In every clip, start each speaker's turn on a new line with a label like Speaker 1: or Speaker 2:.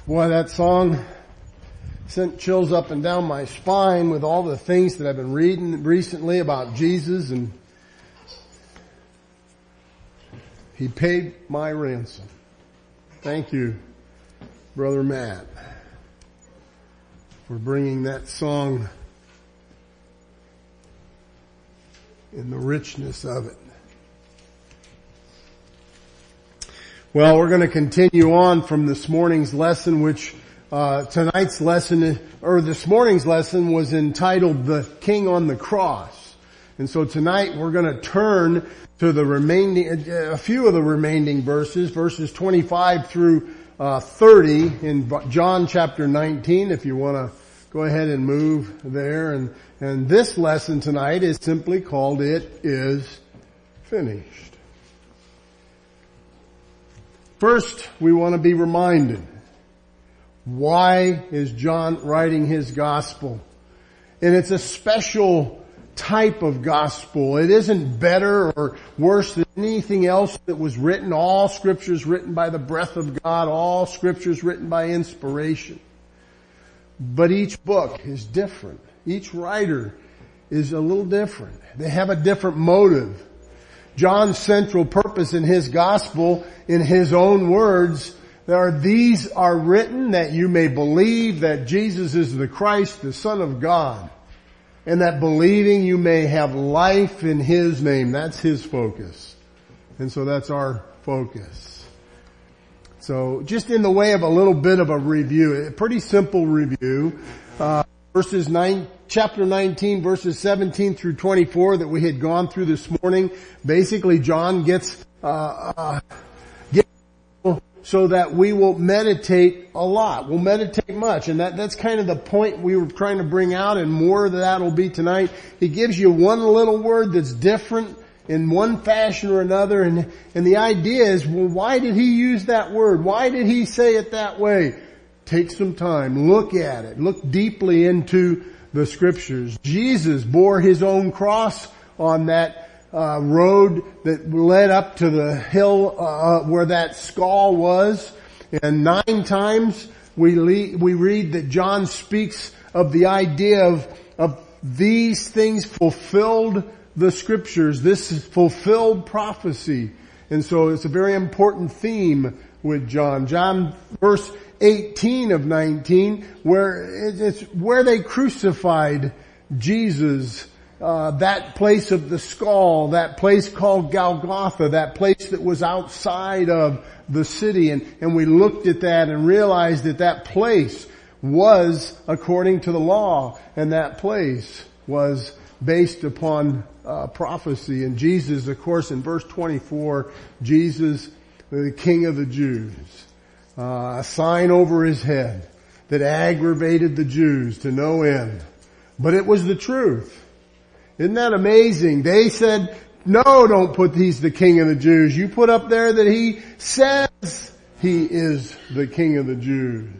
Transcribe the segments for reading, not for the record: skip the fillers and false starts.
Speaker 1: Boy, that song sent chills up and down my spine with all the things that I've been reading recently about Jesus, and He paid my ransom. Thank you, Brother Matt, for bringing that song in the richness of it. Well, we're going to continue on from this morning's lesson, which tonight's lesson, or this morning's lesson, was entitled "The King on the Cross." And so tonight we're going to turn to the a few of the remaining verses 25 through 30 in John chapter 19. If you want to go ahead and move there, and this lesson tonight is simply called "It Is Finished." First, we want to be reminded, why is John writing his gospel? And it's a special type of gospel. It isn't better or worse than anything else that was written. All scripture is written by the breath of God. All scripture is written by inspiration. But each book is different. Each writer is a little different. They have a different motive. John's central purpose in his gospel, in his own words, these are written that you may believe that Jesus is the Christ, the Son of God, and that believing you may have life in His name. That's his focus. And so that's our focus. So just in the way of a little bit of a review, a pretty simple review, chapter 19, verses 17 through 24 that we had gone through this morning. Basically, John gets so that we will meditate a lot. We'll meditate much. And that's kind of the point we were trying to bring out, and more of that will be tonight. He gives you one little word that's different in one fashion or another. And the idea is, well, why did he use that word? Why did he say it that way? Take some time. Look at it. Look deeply into the scriptures. Jesus bore His own cross on that road that led up to the hill where that skull was. And 9 times we read that John speaks of the idea of these things fulfilled the scriptures. This is fulfilled prophecy. And so it's a very important theme with John. John, verse 18 of 19, it's where they crucified Jesus, that place of the skull, that place called Golgotha, that place that was outside of the city. And we looked at that and realized that place was according to the law, and that place was based upon prophecy. And Jesus, of course, in verse 24, Jesus, the King of the Jews, a sign over His head that aggravated the Jews to no end. But it was the truth. Isn't that amazing? They said, no, don't put He's the King of the Jews. You put up there that He says He is the King of the Jews.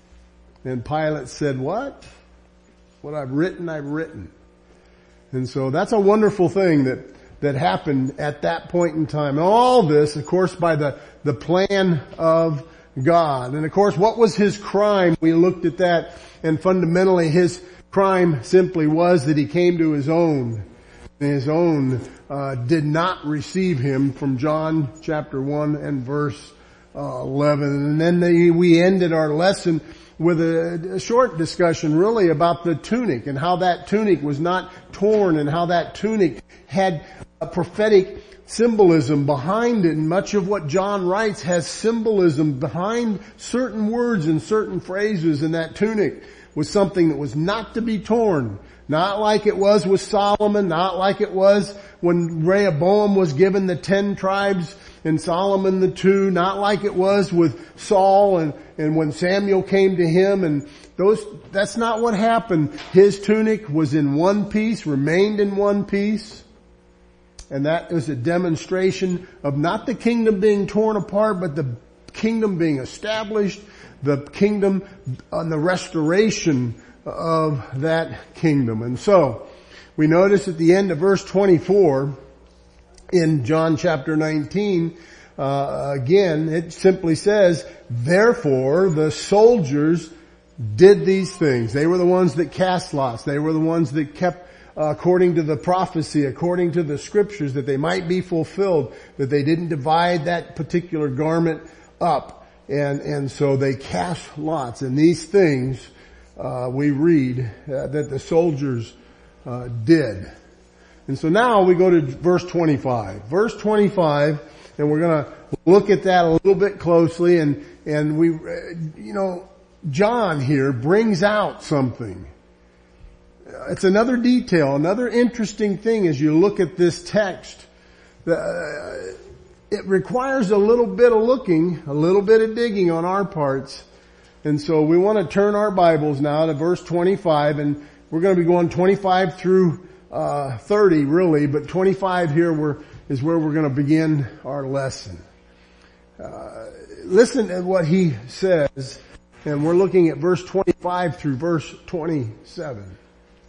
Speaker 1: And Pilate said, what? What I've written, I've written. And so that's a wonderful thing that happened at that point in time. And all this, of course, by the plan of God. And of course, what was His crime? We looked at that, and fundamentally His crime simply was that He came to His own. And His own did not receive Him, from John chapter 1 and verse 11. And then we ended our lesson with a short discussion really about the tunic, and how that tunic was not torn, and how that tunic had a prophetic symbolism behind it. And much of what John writes has symbolism behind certain words and certain phrases, and that tunic was something that was not to be torn. Not like it was with Solomon, not like it was when Rehoboam was given the 10 tribes and Solomon the 2, not like it was with Saul and when Samuel came to him, and that's not what happened. His tunic was in one piece, remained in one piece. And that is a demonstration of not the kingdom being torn apart, but the kingdom being established, the kingdom and the restoration of that kingdom. And so, we notice at the end of verse 24 in John chapter 19, again, it simply says, therefore the soldiers did these things. They were the ones that cast lots. They were the ones that kept, according to the prophecy, according to the scriptures, that they might be fulfilled, that they didn't divide that particular garment up. And so they cast lots. And these things, we read that the soldiers did. And so now we go to verse 25. Verse 25, and we're going to look at that a little bit closely. And we, John here brings out something. It's another detail, another interesting thing as you look at this text. It requires a little bit of looking, a little bit of digging on our parts. And so we want to turn our Bibles now to verse 25, and we're going to be going 25 through 30 really, but 25 here is where we're going to begin our lesson. Listen to what he says. And we're looking at verse 25 through verse 27.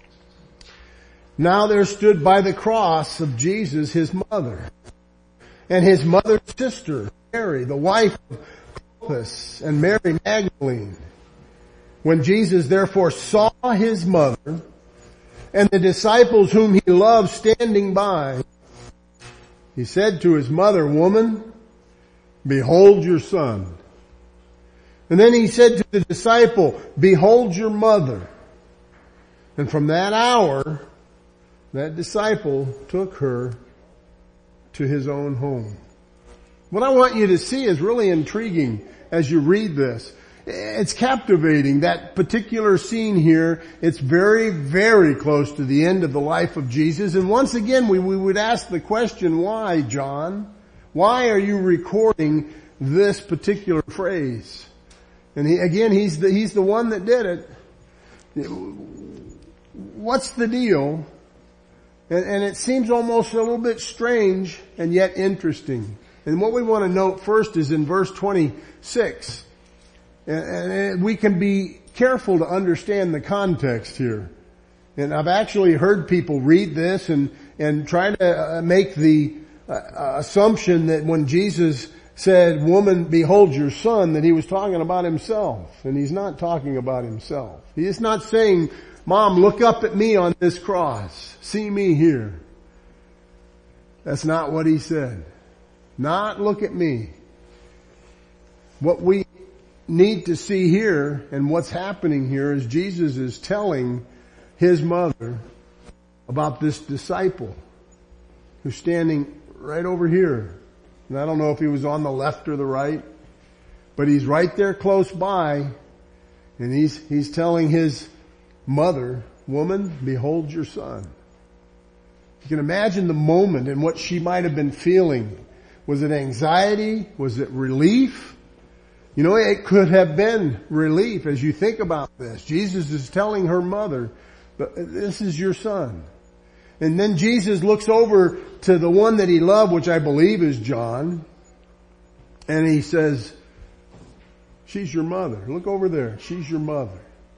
Speaker 1: Now there stood by the cross of Jesus his mother, and his mother's sister, Mary, the wife of Clopas, and Mary Magdalene. When Jesus therefore saw his mother, and the disciples whom he loved standing by, he said to his mother, Woman, behold your son. And then he said to the disciple, Behold your mother. And from that hour, that disciple took her to his own home. What I want you to see is really intriguing as you read this. It's captivating. That particular scene here, it's very, very close to the end of the life of Jesus. And once again, we would ask the question, why, John? Why are you recording this particular phrase? And he's the one that did it. What's the deal? And it seems almost a little bit strange and yet interesting. And what we want to note first is in verse 26. And we can be careful to understand the context here. And I've actually heard people read this and try to make the assumption that when Jesus said, Woman, behold your son, that he was talking about himself. And he's not talking about himself. He is not saying, Mom, look up at me on this cross. See me here. That's not what he said. Not look at me. What we need to see here and what's happening here is Jesus is telling his mother about this disciple who's standing right over here. And I don't know if he was on the left or the right, but he's right there close by, and he's telling his mother, Woman, behold your son. You can imagine the moment and what she might have been feeling. Was it anxiety? Was it relief? It could have been relief as you think about this. Jesus is telling her mother, this is your son. And then Jesus looks over to the one that he loved, which I believe is John, and he says, she's your mother. Look over there. She's your mother.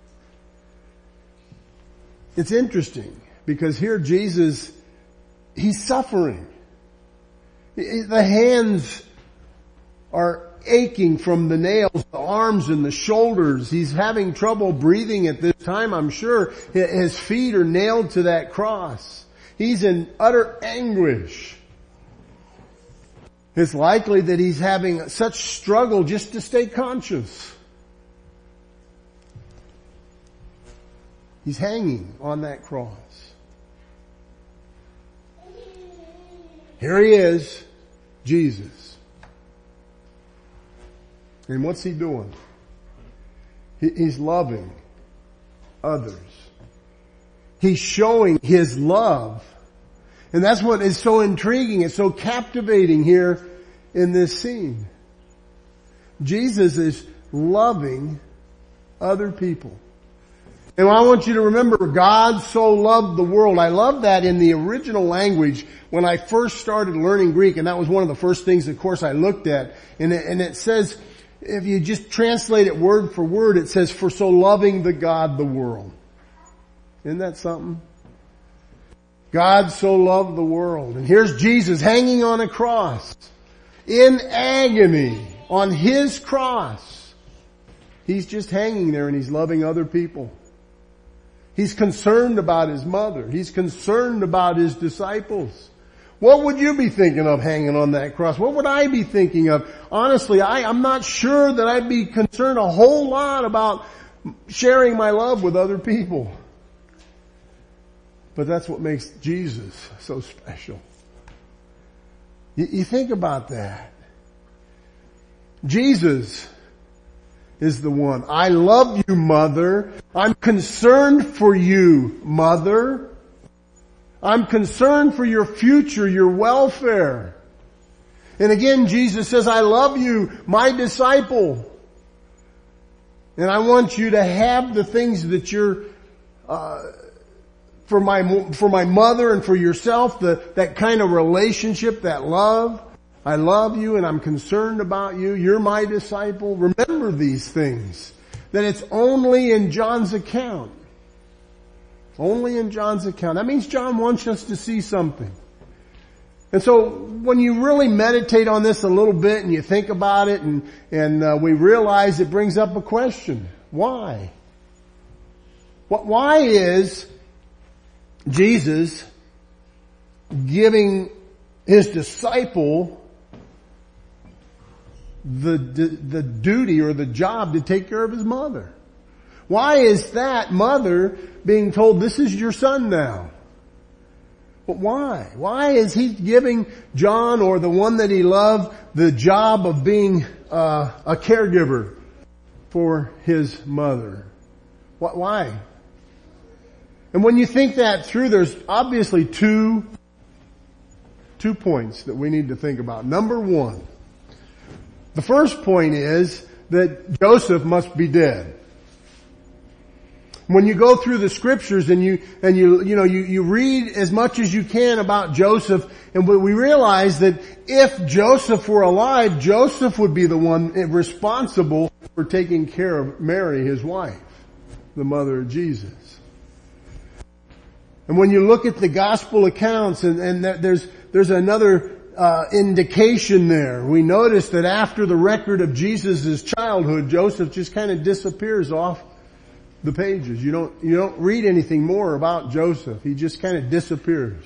Speaker 1: It's interesting because here Jesus, he's suffering. The hands are aching from the nails, the arms and the shoulders. He's having trouble breathing at this time, I'm sure. His feet are nailed to that cross. He's in utter anguish. It's likely that he's having such struggle just to stay conscious. He's hanging on that cross. Here he is, Jesus. And what's he doing? He's loving others. He's showing his love. And that's what is so intriguing. It's so captivating here in this scene. Jesus is loving other people. And I want you to remember, God so loved the world. I love that in the original language when I first started learning Greek, and that was one of the first things, of course, I looked at. And it says, if you just translate it word for word, it says, for so loving the God the world. Isn't that something? God so loved the world. And here's Jesus hanging on a cross. in agony on His cross. He's just hanging there and He's loving other people. He's concerned about His mother. He's concerned about His disciples. What would you be thinking of hanging on that cross? What would I be thinking of? Honestly, I'm not sure that I'd be concerned a whole lot about sharing my love with other people. But that's what makes Jesus so special. You think about that. Jesus is the one. I love you, Mother. I'm concerned for you, Mother. I'm concerned for your future, your welfare. And again, Jesus says, I love you, my disciple. And I want you to have the things that you're, for my mother and for yourself, that kind of relationship, that love. I love you and I'm concerned about you. You're my disciple. Remember these things. That it's only in John's account. Only in John's account. That means John wants us to see something. And so when you really meditate on this a little bit and you think about it and we realize it brings up a question. Why? Why is Jesus giving His disciple the duty or the job to take care of his mother? Why is that mother being told, this is your son now? But why? Why is He giving John, or the one that He loved, the job of being a caregiver for his mother? Why? And when you think that through, there's obviously two points that we need to think about. Number one, the first point is that Joseph must be dead. When you go through the scriptures and you read as much as you can about Joseph, and we realize that if Joseph were alive, Joseph would be the one responsible for taking care of Mary, his wife, the mother of Jesus. And when you look at the gospel accounts, and there's another indication there. We notice that after the record of Jesus' childhood, Joseph just kind of disappears off the pages. You don't read anything more about Joseph. He just kind of disappears.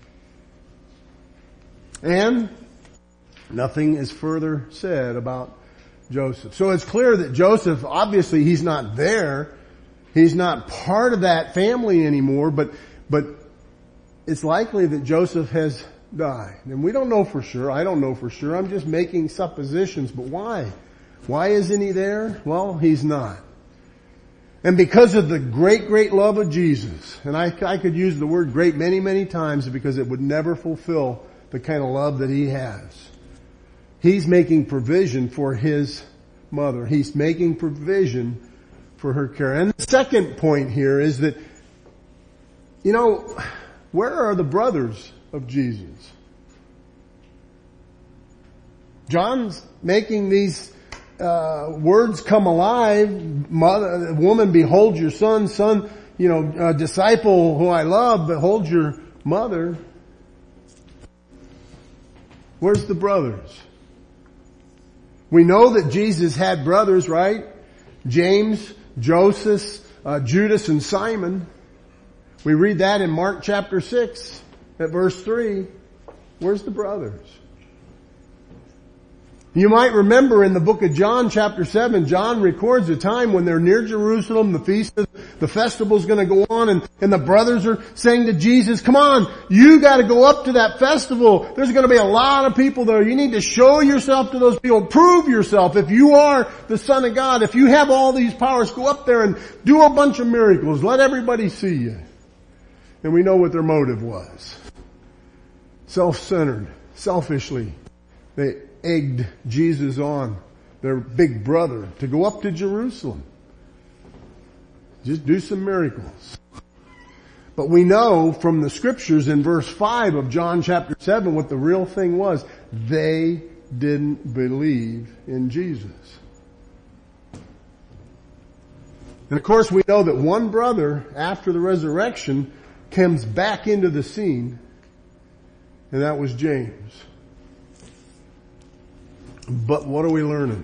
Speaker 1: And nothing is further said about Joseph. So it's clear that Joseph, obviously he's not there. He's not part of that family anymore, but it's likely that Joseph has died. And we don't know for sure. I don't know for sure. I'm just making suppositions. But why? Why isn't he there? Well, he's not. And because of the great, great love of Jesus, and I could use the word great many, many times because it would never fulfill the kind of love that He has. He's making provision for His mother. He's making provision for her care. And the second point here is that, where are the brothers of Jesus? John's making these words come alive. Mother, woman, behold your son, disciple who I love, behold your mother. Where's the brothers? We know that Jesus had brothers, right? James, Joseph, Judas, and Simon. We read that in Mark chapter 6 at verse 3. Where's the brothers? You might remember in the book of John chapter 7, John records a time when they're near Jerusalem, the festival's gonna go on, and the brothers are saying to Jesus, come on, you gotta go up to that festival. There's gonna be a lot of people there. You need to show yourself to those people. Prove yourself. If you are the Son of God, if you have all these powers, go up there and do a bunch of miracles. Let everybody see you. And we know what their motive was. Self-centered, selfishly. They egged Jesus on, their big brother, to go up to Jerusalem. Just do some miracles. But we know from the scriptures in verse 5 of John chapter 7 what the real thing was. They didn't believe in Jesus. And of course we know that one brother after the resurrection comes back into the scene, and that was James. But what are we learning?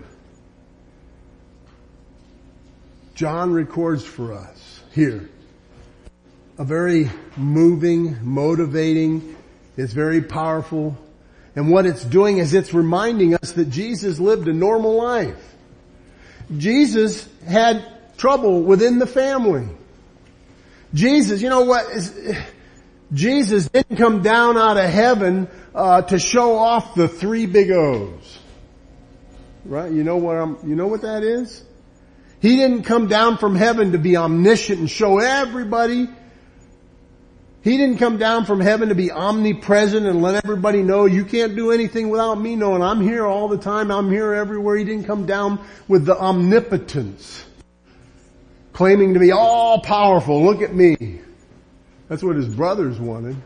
Speaker 1: John records for us here a very moving, motivating, it's very powerful. And what it's doing is it's reminding us that Jesus lived a normal life. Jesus had trouble within the family. Jesus, you know what? Jesus didn't come down out of heaven to show off the 3 big O's. Right? You know what that is? He didn't come down from heaven to be omniscient and show everybody. He didn't come down from heaven to be omnipresent and let everybody know you can't do anything without me knowing. I'm here all the time. I'm here everywhere. He didn't come down with the omnipotence, claiming to be all powerful. Look at me. That's what his brothers wanted.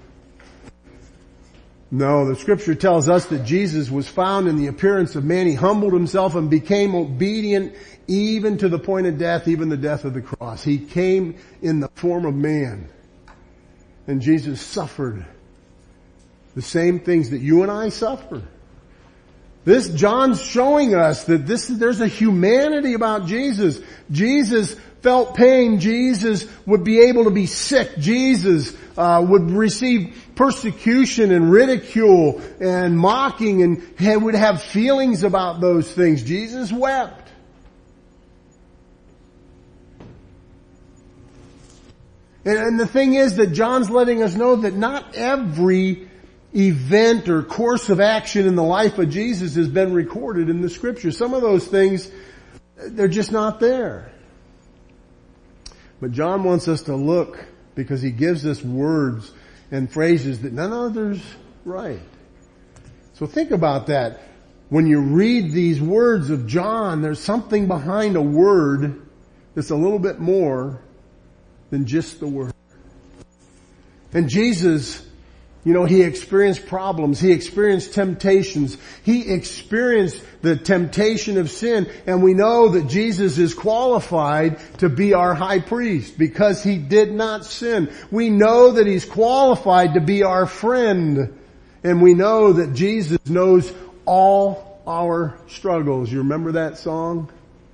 Speaker 1: No, the scripture tells us that Jesus was found in the appearance of man. He humbled himself and became obedient even to the point of death, even the death of the cross. He came in the form of man. And Jesus suffered the same things that you and I suffer. John's showing us that there's a humanity about Jesus. Jesus felt pain. Jesus would be able to be sick. Jesus would receive persecution and ridicule and mocking and would have feelings about those things. Jesus wept. And the thing is that John's letting us know that not every event or course of action in the life of Jesus has been recorded in the scripture. Some of those things, they're just not there. But John wants us to look because he gives us words and phrases that none others write. So think about that. When you read these words of John, there's something behind a word that's a little bit more than just the word. And Jesus, he experienced problems. He experienced temptations. He experienced the temptation of sin. And we know that Jesus is qualified to be our high priest because he did not sin. We know that he's qualified to be our friend. And we know that Jesus knows all our struggles. You remember that song?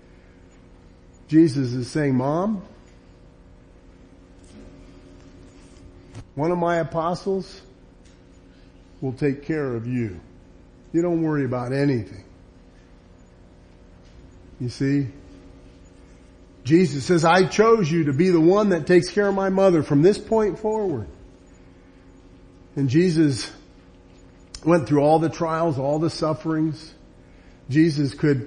Speaker 1: Jesus is saying, Mom, one of my apostles will take care of you. You don't worry about anything. You see? Jesus says, I chose you to be the one that takes care of my mother from this point forward. And Jesus went through all the trials, all the sufferings. Jesus could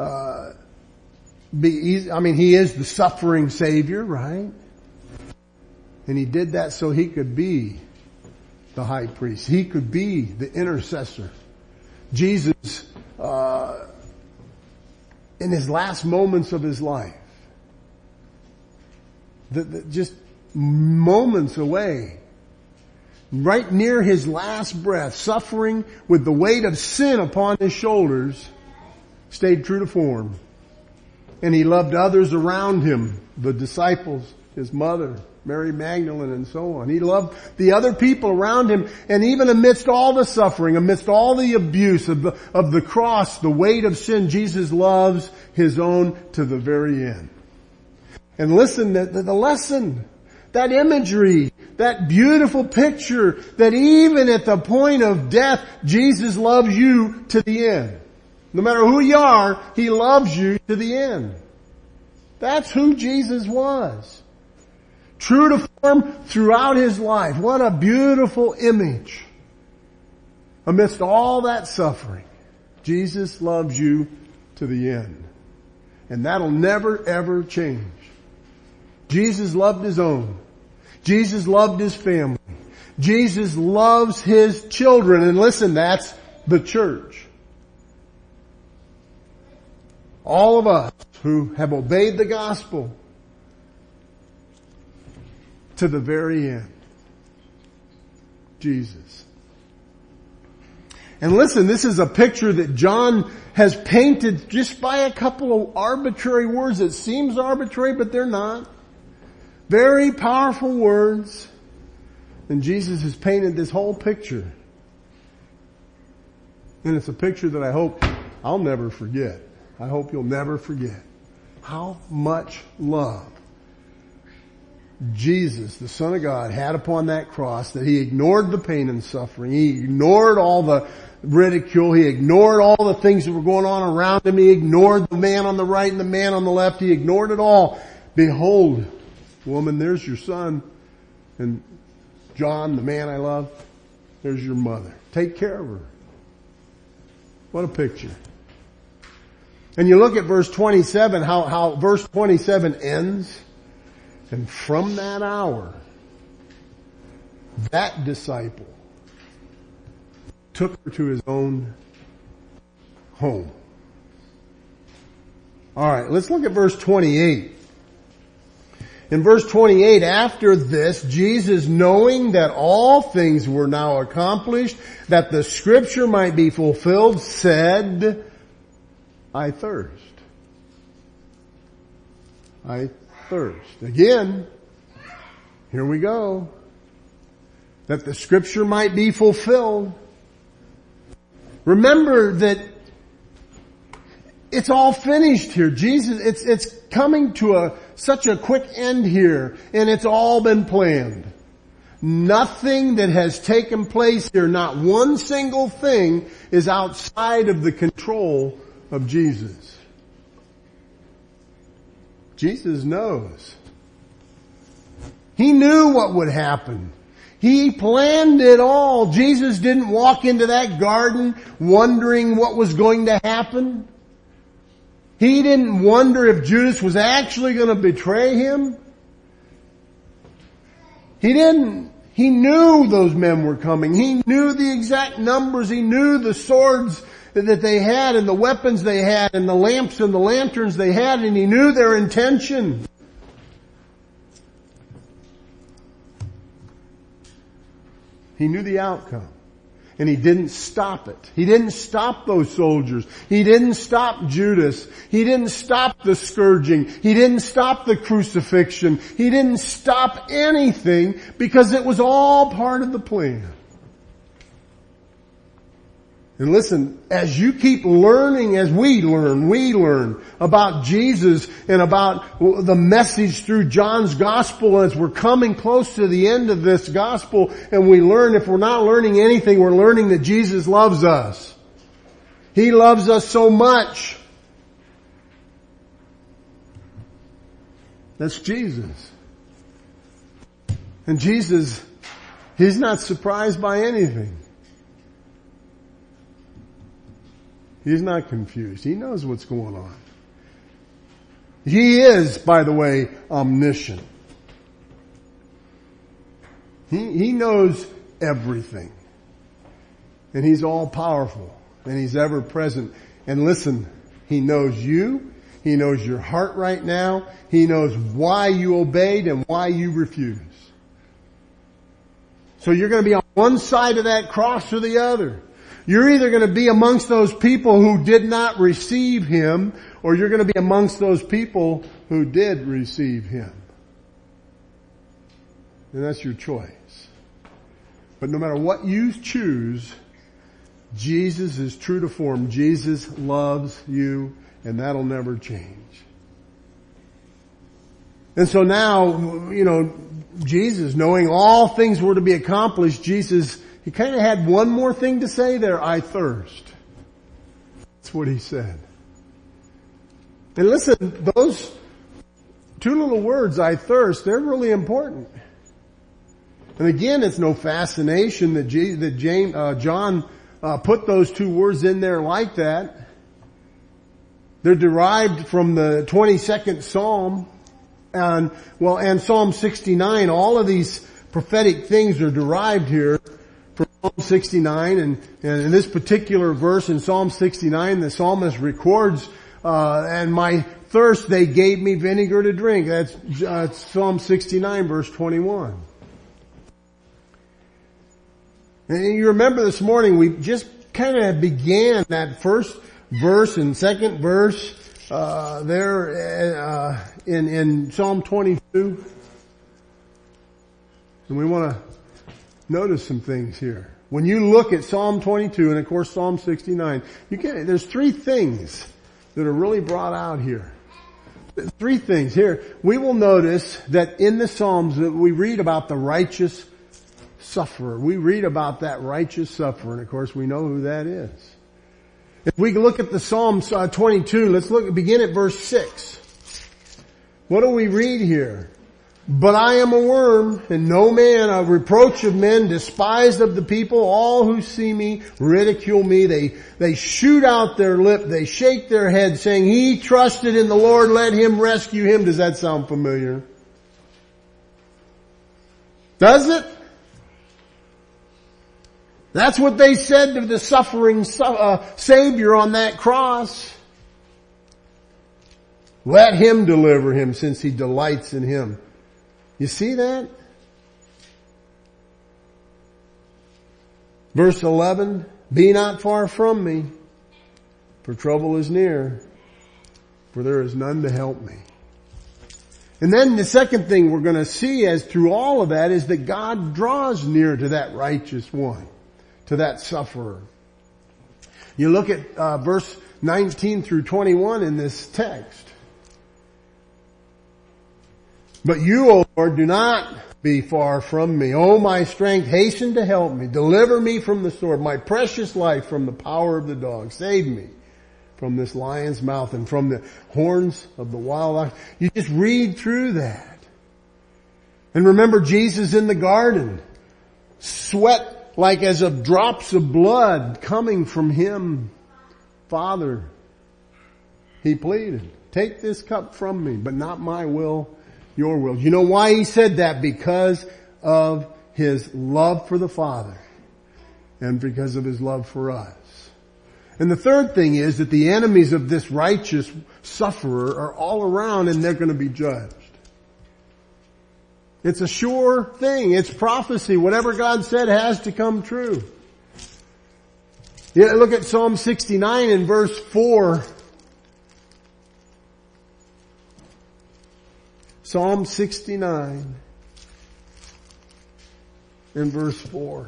Speaker 1: he is the suffering Savior, right? And he did that so he could be the high priest. He could be the intercessor. Jesus, in his last moments of his life, just moments away, right near his last breath, suffering with the weight of sin upon his shoulders, stayed true to form. And he loved others around him, the disciples, his mother, Mary Magdalene, and so on. He loved the other people around him, and even amidst all the suffering, amidst all the abuse of the cross, the weight of sin, Jesus loves his own to the very end. And listen, the lesson, that imagery, that beautiful picture, that even at the point of death, Jesus loves you to the end. No matter who you are, he loves you to the end. That's who Jesus was. True to form throughout his life. What a beautiful image. Amidst all that suffering, Jesus loves you to the end. And that'll never ever change. Jesus loved his own. Jesus loved his family. Jesus loves his children. And listen, that's the church. All of us who have obeyed the gospel to the very end. Jesus. And listen, this is a picture that John has painted just by a couple of arbitrary words. It seems arbitrary, but they're not. Very powerful words. And Jesus has painted this whole picture. And it's a picture that I hope I'll never forget. I hope you'll never forget how much love Jesus, the Son of God, had upon that cross, that He ignored the pain and suffering. He ignored all the ridicule. He ignored all the things that were going on around Him. He ignored the man on the right and the man on the left. He ignored it all. Behold, woman, there's your son. And John, the man I love, there's your mother. Take care of her. What a picture. And you look at verse 27, how verse 27 ends. And from that hour, that disciple took her to his own home. Alright, let's look at verse 28. In verse 28, after this, Jesus, knowing that all things were now accomplished, that the scripture might be fulfilled, said, I thirst. I thirst. Again, here we go. That the scripture might be fulfilled. Remember that it's all finished here. Jesus, it's coming to such a quick end here, and it's all been planned. Nothing that has taken place here, not one single thing, is outside of the control of Jesus. Jesus knows. He knew what would happen. He planned it all. Jesus didn't walk into that garden wondering what was going to happen. He didn't wonder if Judas was actually going to betray him. He didn't. He knew those men were coming. He knew the exact numbers. He knew the swords that they had and the weapons they had and the lamps and the lanterns they had, and He knew their intention. He knew the outcome. And He didn't stop it. He didn't stop those soldiers. He didn't stop Judas. He didn't stop the scourging. He didn't stop the crucifixion. He didn't stop anything because it was all part of the plan. And listen, as you keep learning, as we learn about Jesus and about the message through John's gospel, as we're coming close to the end of this gospel, and we learn, if we're not learning anything, we're learning that Jesus loves us. He loves us so much. That's Jesus. And Jesus, He's not surprised by anything. He's not confused. He knows what's going on. He is, by the way, omniscient. He knows everything. And He's all powerful. And He's ever present. And listen, He knows you. He knows your heart right now. He knows why you obeyed and why you refused. So you're going to be on one side of that cross or the other. You're either going to be amongst those people who did not receive Him, or you're going to be amongst those people who did receive Him. And that's your choice. But no matter what you choose, Jesus is true to form. Jesus loves you, and that'll never change. And so now, Jesus, knowing all things were to be accomplished, Jesus, He kind of had one more thing to say there. I thirst. That's what He said. And listen, those two little words, I thirst, they're really important. And again, it's no fascination that John put those two words in there like that. They're derived from the 22nd Psalm and Psalm 69. All of these prophetic things are derived here from Psalm 69, and in this particular verse in Psalm 69, the psalmist records, and my thirst they gave me vinegar to drink. That's Psalm 69 verse 21. And you remember this morning we just kind of began that first verse and second verse there in Psalm 22. And we want to notice some things here. When you look at Psalm 22 and of course Psalm 69, there's three things that are really brought out here. Three things here. We will notice that in the Psalms that we read about the righteous sufferer. We read about that righteous sufferer, and of course we know who that is. If we look at the Psalms 22, let's begin at verse 6. What do we read here? But I am a worm and no man, a reproach of men, despised of the people. All who see me ridicule me. They shoot out their lip. They shake their head saying, he trusted in the Lord. Let him rescue him. Does that sound familiar? Does it? That's what they said to the suffering Savior on that cross. Let him deliver him since he delights in him. You see that? Verse 11, be not far from me, for trouble is near, for there is none to help me. And then the second thing we're going to see as through all of that is that God draws near to that righteous one, to that sufferer. You look at verse 19 through 21 in this text. But you, O Lord, do not be far from me. O my strength, hasten to help me. Deliver me from the sword, my precious life from the power of the dog. Save me from this lion's mouth and from the horns of the wild ox. You just read through that. And remember Jesus in the garden. Sweat like as of drops of blood coming from him. Father, he pleaded, take this cup from me, but not my will, your will. You know why he said that? Because of his love for the Father and because of his love for us. And the third thing is that the enemies of this righteous sufferer are all around and they're going to be judged. It's a sure thing. It's prophecy. Whatever God said has to come true. Yeah, look at Psalm 69 in verse 4. Psalm 69 in verse 4.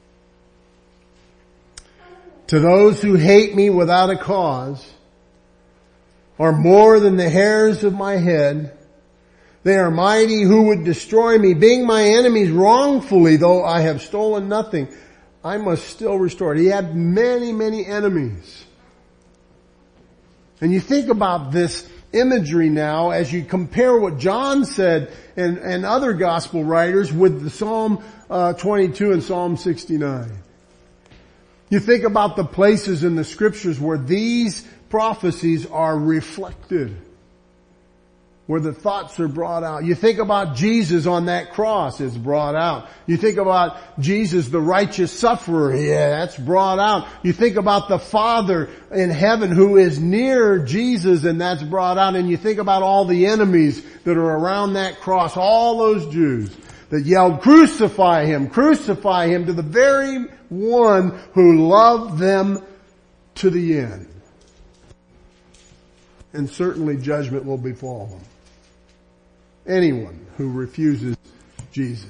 Speaker 1: To those who hate me without a cause are more than the hairs of my head. They are mighty who would destroy me. Being my enemies wrongfully, though I have stolen nothing, I must still restore it. He had many, many enemies. And you think about this imagery now as you compare what John said and other gospel writers with the Psalm 22 and Psalm 69. You think about the places in the scriptures where these prophecies are reflected, where the thoughts are brought out. You think about Jesus on that cross, it's brought out. You think about Jesus, the righteous sufferer, yeah, that's brought out. You think about the Father in heaven who is near Jesus, and that's brought out. And you think about all the enemies that are around that cross, all those Jews that yelled, crucify him, to the very one who loved them to the end. And certainly judgment will befall them. Anyone who refuses Jesus.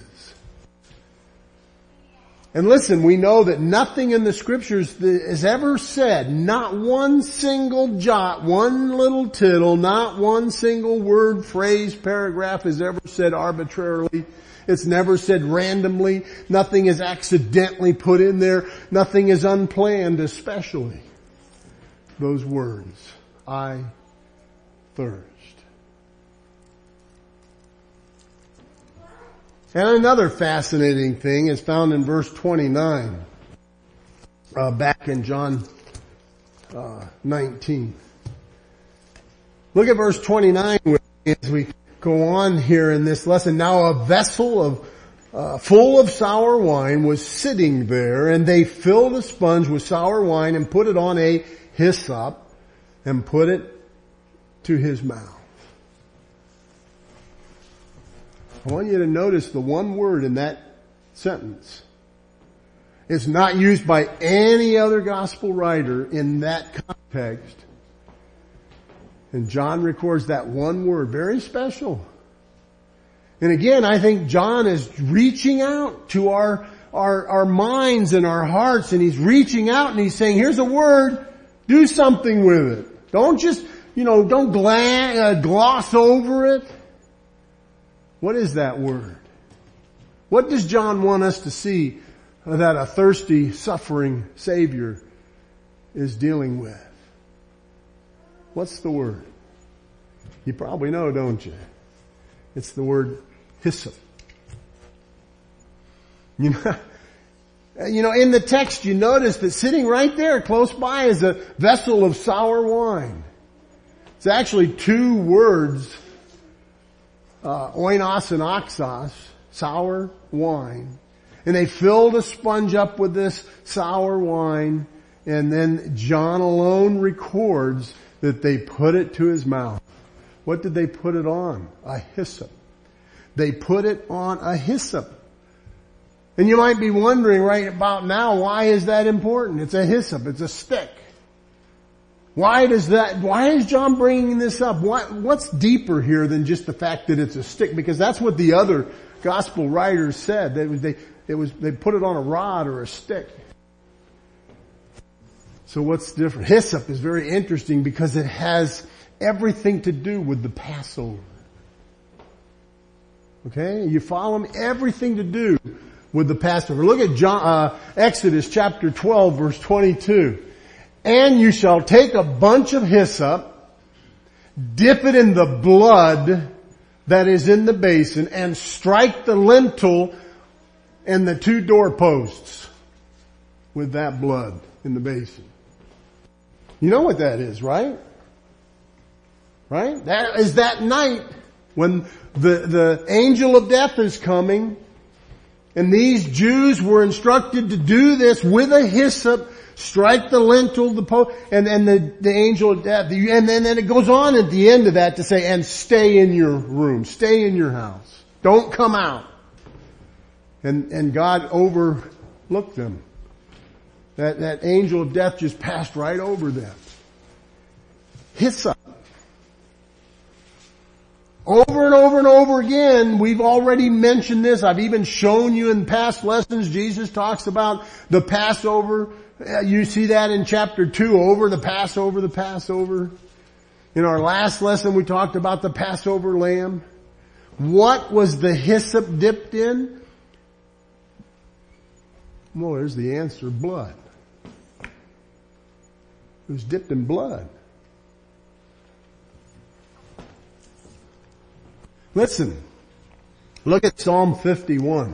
Speaker 1: And listen, we know that nothing in the scriptures is ever said, not one single jot, one little tittle, not one single word, phrase, paragraph is ever said arbitrarily. It's never said randomly. Nothing is accidentally put in there. Nothing is unplanned, especially those words, I thirst. And another fascinating thing is found in verse 29, back in John 19. Look at verse 29 as we go on here in this lesson. Now a vessel full of sour wine was sitting there, and they filled a sponge with sour wine and put it on a hyssop and put it to his mouth. I want you to notice the one word in that sentence. It's not used by any other gospel writer in that context. And John records that one word, very special. And again, I think John is reaching out to our our minds and our hearts, and He's reaching out and He's saying, here's a word, do something with it. Don't just, don't gloss over it. What is that word? What does John want us to see that a thirsty, suffering Savior is dealing with? What's the word? You probably know, don't you? It's the word hyssop. In the text you notice that sitting right there close by is a vessel of sour wine. It's actually two words, oinos and oxos, sour wine. And they filled a sponge up with this sour wine, and then John alone records that they put it to his mouth. What did they put it on? A hyssop. They put it on a hyssop. And you might be wondering right about now, why is that important? It's a hyssop. It's a stick. Why is John bringing this up? What's deeper here than just the fact that it's a stick? Because that's what the other gospel writers said. They put it on a rod or a stick. So what's different? Hyssop is very interesting because it has everything to do with the Passover. Okay? You follow me? Everything to do with the Passover. Look at Exodus chapter 12 verse 22. And you shall take a bunch of hyssop, dip it in the blood that is in the basin, and strike the lintel and the two doorposts with that blood in the basin. You know what that is, right? Right? That is that night when the angel of death is coming, and these Jews were instructed to do this with a hyssop, strike the lintel, the post, and the angel of death. And then it goes on at the end of that to say, and stay in your room, stay in your house. Don't come out. And God overlooked them. That angel of death just passed right over them. Hyssop. Over and over and over again, we've already mentioned this. I've even shown you in past lessons. Jesus talks about the Passover. You see that in chapter 2, over the Passover, the Passover. In our last lesson, we talked about the Passover lamb. What was the hyssop dipped in? Well, there's the answer, blood. It was dipped in blood. Listen, look at Psalm 51.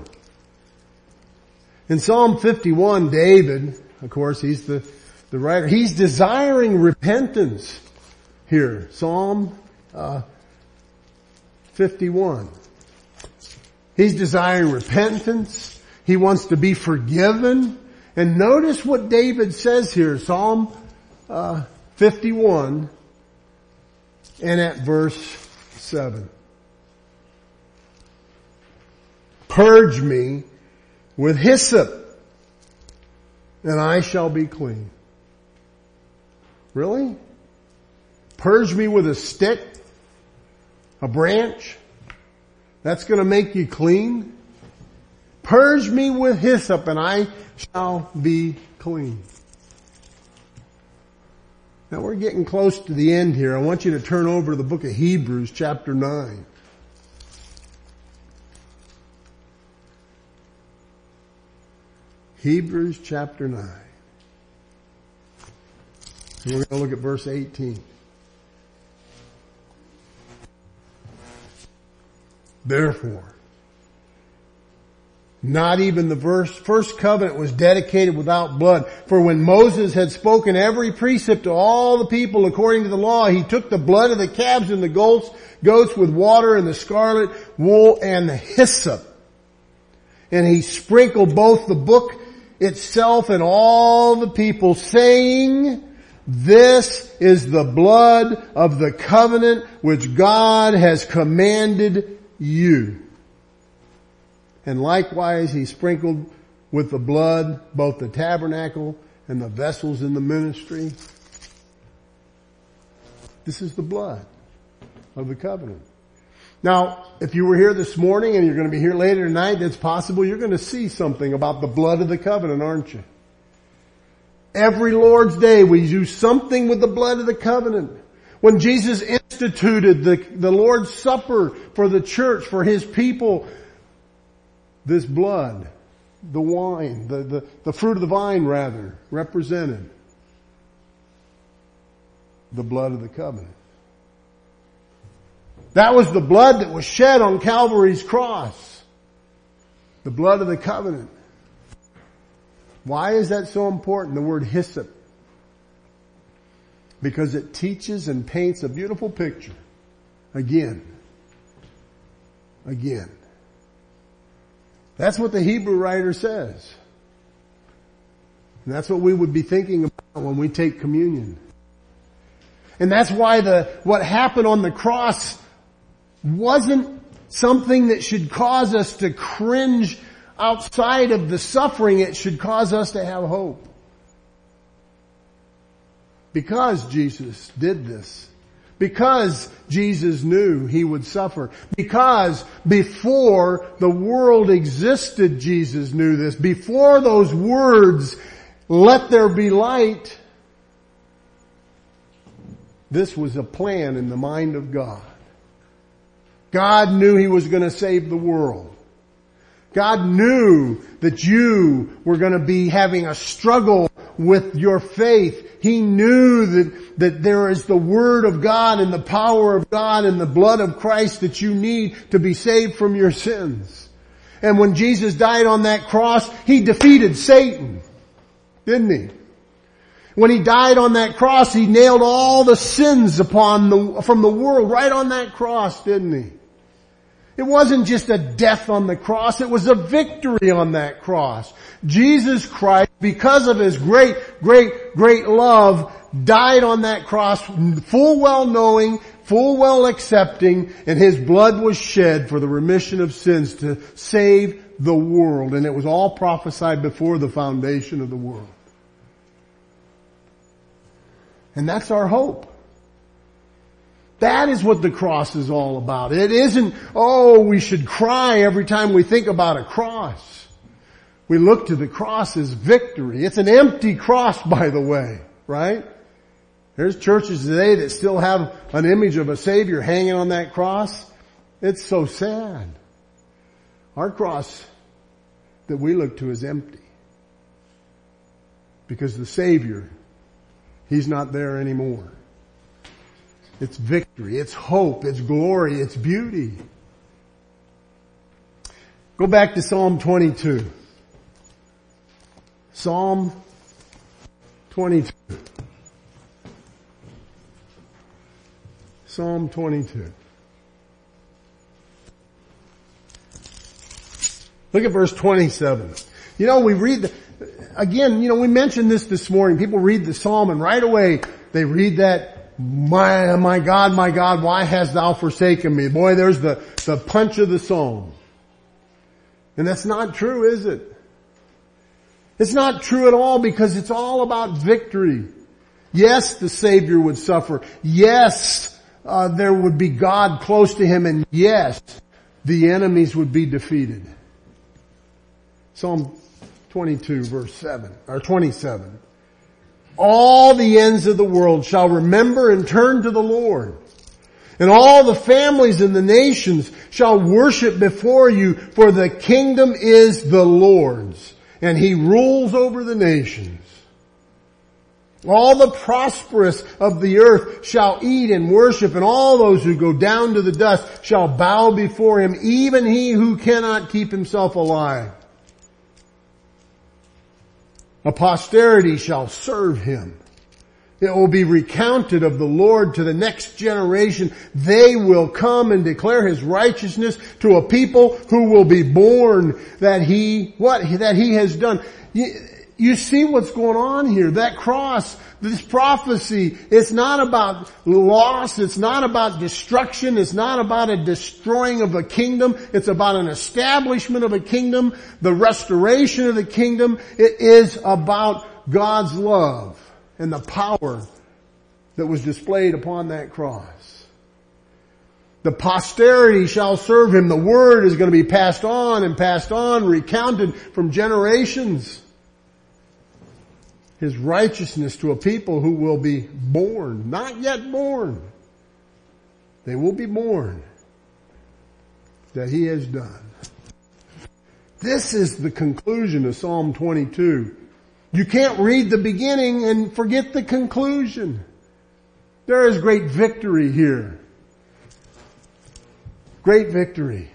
Speaker 1: In Psalm 51, David, of course, he's the writer, he's desiring repentance here. Psalm 51. He's desiring repentance. He wants to be forgiven. And notice what David says here, Psalm 51 and at verse 7. Purge me with hyssop, and I shall be clean. Really? Purge me with a stick? A branch? That's going to make you clean? Purge me with hyssop, and I shall be clean. Now we're getting close to the end here. I want you to turn over to the book of Hebrews chapter 9. Hebrews chapter 9. And we're going to look at verse 18. Therefore, not even the first covenant was dedicated without blood. For when Moses had spoken every precept to all the people according to the law, he took the blood of the calves and the goats with water and the scarlet wool and the hyssop. And he sprinkled both the book itself and all the people, saying, this is the blood of the covenant which God has commanded you. And likewise he sprinkled with the blood both the tabernacle and the vessels in the ministry. This is the blood of the covenant. Now, if you were here this morning and you're going to be here later tonight, it's possible you're going to see something about the blood of the covenant, aren't you? Every Lord's Day we do something with the blood of the covenant. When Jesus instituted the Lord's Supper for the church, for His people, this blood, the wine, the fruit of the vine rather, represented the blood of the covenant. That was the blood that was shed on Calvary's cross. The blood of the covenant. Why is that so important? The word hyssop. Because it teaches and paints a beautiful picture. Again. That's what the Hebrew writer says. And that's what we would be thinking about when we take communion. And that's why what happened on the cross wasn't something that should cause us to cringe outside of the suffering. It should cause us to have hope. Because Jesus did this. Because Jesus knew He would suffer. Because before the world existed, Jesus knew this. Before those words, "Let there be light," this was a plan in the mind of God. God knew He was going to save the world. God knew that you were going to be having a struggle with your faith. He knew that there is the Word of God and the power of God and the blood of Christ that you need to be saved from your sins. And when Jesus died on that cross, He defeated Satan, didn't He? When He died on that cross, He nailed all the sins from the world right on that cross, didn't He? It wasn't just a death on the cross, it was a victory on that cross. Jesus Christ, because of His great love, died on that cross, full well knowing, full well accepting, and His blood was shed for the remission of sins to save the world. And it was all prophesied before the foundation of the world. And that's our hope. That is what the cross is all about. It isn't, we should cry every time we think about a cross. We look to the cross as victory. It's an empty cross, by the way, right? There's churches today that still have an image of a Savior hanging on that cross. It's so sad. Our cross that we look to is empty. Because the Savior, He's not there anymore. It's victory, it's hope, it's glory, it's beauty. Go back to Psalm 22. Psalm 22. Psalm 22. Look at verse 27. We read we mentioned this morning. People read the Psalm and right away they read that, my God, why hast thou forsaken me? Boy, there's the punch of the Psalm. And that's not true, is it? It's not true at all, because it's all about victory. Yes, the Savior would suffer. Yes, there would be God close to Him. And yes, the enemies would be defeated. Psalm 22 verse 7, or 27. All the ends of the world shall remember and turn to the Lord. And all the families and the nations shall worship before you, for the kingdom is the Lord's, and He rules over the nations. All the prosperous of the earth shall eat and worship, and all those who go down to the dust shall bow before Him, even he who cannot keep himself alive. A posterity shall serve Him. It will be recounted of the Lord to the next generation. They will come and declare His righteousness to a people who will be born, that He has done. You see what's going on here. That cross, this prophecy, it's not about loss. It's not about destruction. It's not about a destroying of a kingdom. It's about an establishment of a kingdom, the restoration of the kingdom. It is about God's love and the power that was displayed upon that cross. The posterity shall serve him. The word is going to be passed on and passed on, recounted from generations. His righteousness to a people who will be born, not yet born. They will be born, that he has done. This is the conclusion of Psalm 22. You can't read the beginning and forget the conclusion. There is great victory here. Great victory.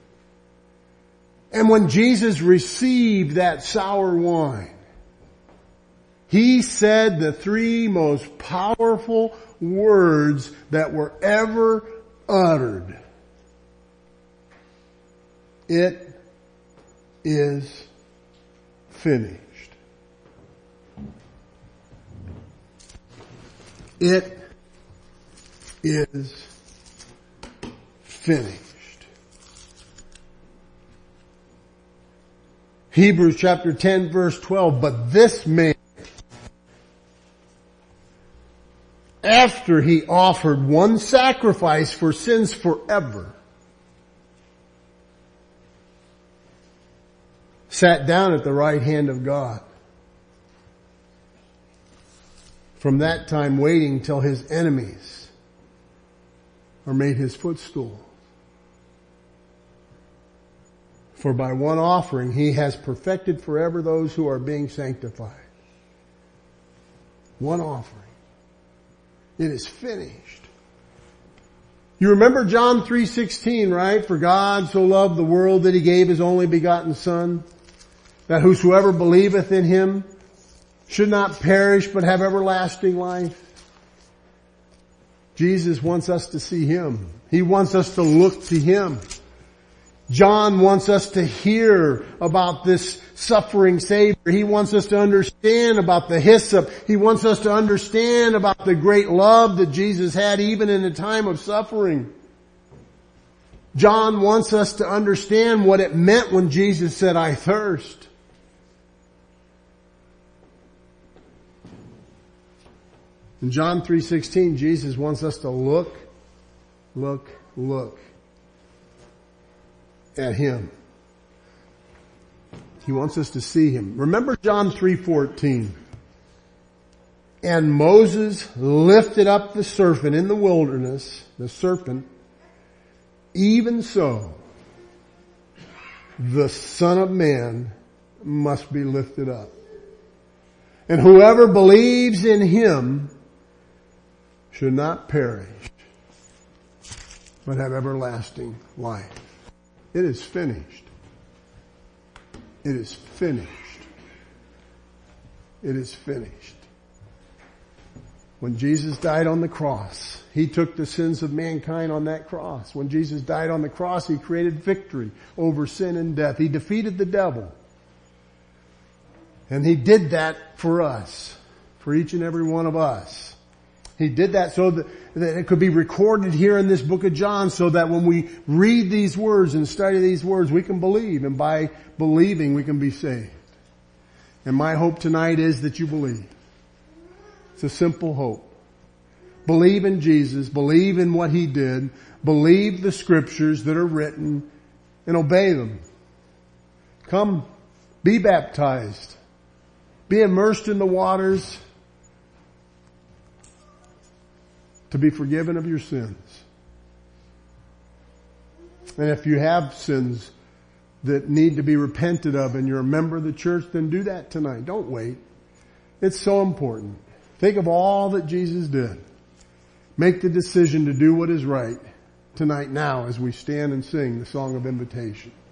Speaker 1: And when Jesus received that sour wine, he said the three most powerful words that were ever uttered. It is finished. It is finished. Hebrews chapter 10 verse 12, but this man, after he offered one sacrifice for sins forever, sat down at the right hand of God. From that time waiting till his enemies are made his footstool. For by one offering he has perfected forever those who are being sanctified. One offering. It is finished. You remember John 3:16, right? For God so loved the world that he gave his only begotten Son, that whosoever believeth in him should not perish but have everlasting life. Jesus wants us to see him. He wants us to look to him. John wants us to hear about this suffering Savior. He wants us to understand about the hyssop. He wants us to understand about the great love that Jesus had even in a time of suffering. John wants us to understand what it meant when Jesus said, I thirst. In John 3:16, Jesus wants us to look at him. He wants us to see him. Remember John 3:14. And Moses lifted up the serpent in the wilderness, the serpent, even so the Son of Man must be lifted up. And whoever believes in him should not perish, but have everlasting life. It is finished. It is finished. It is finished. When Jesus died on the cross, he took the sins of mankind on that cross. When Jesus died on the cross, he created victory over sin and death. He defeated the devil. And he did that for us, for each and every one of us. He did that so that it could be recorded here in this book of John, so that when we read these words and study these words, we can believe. And by believing, we can be saved. And my hope tonight is that you believe. It's a simple hope. Believe in Jesus. Believe in what he did. Believe the scriptures that are written and obey them. Come, be baptized. Be immersed in the waters to be forgiven of your sins. And if you have sins that need to be repented of and you're a member of the church, then do that tonight. Don't wait. It's so important. Think of all that Jesus did. Make the decision to do what is right tonight now as we stand and sing the song of invitation.